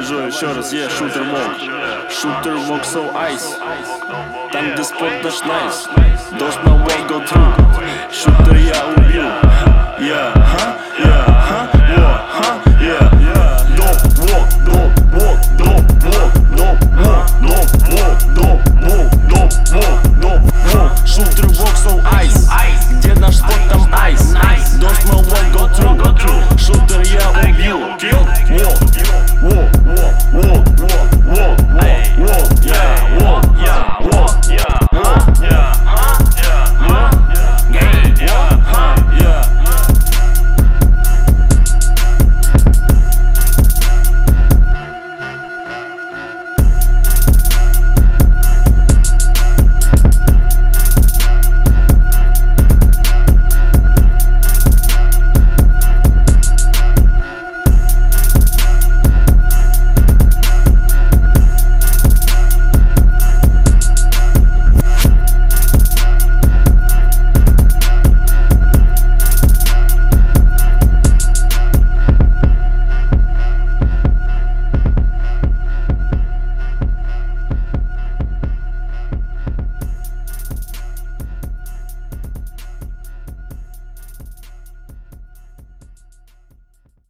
жой еще раз, шутер мог. Шутер мог so ice. Там где спорт наш nice. Должна way go through. Шутер я убью.